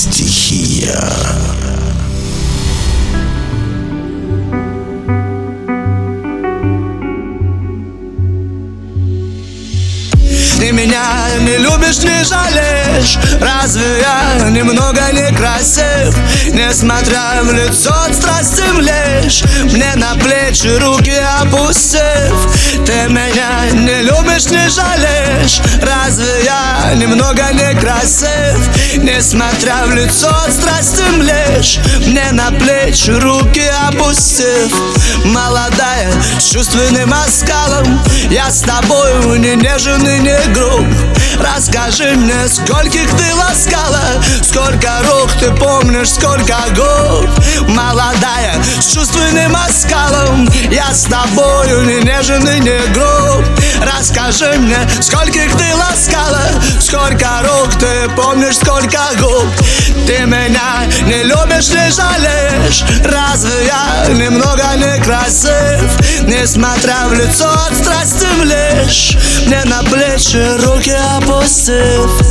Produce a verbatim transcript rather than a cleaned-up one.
Стихия. Ты меня не любишь, не жалеешь. Разве я немного некрасив? Несмотря в лицо от страсти млеешь, мне на плечи руки опустив. Ты меня не любишь, не жалеешь. Разве я немного некрасив? Несмотря в лицо от страсти млеешь, мне на плечи руки опустив. Молодая, с чувственным оскалом, я с тобою не нежен и не груб. Расскажи мне, скольких ты ласкала, сколько рук ты помнишь, сколько губ. Молодая, с чувственным оскалом, я с тобою не нежен и не груб. Расскажи мне, скольких ты ласкала, сколько рук ты помнишь, сколько губ. Ты меня не любишь, не жалеешь. Разве я немного некрасив? Несмотря в лицо от страсти млеешь, мне на плечи руки опустив.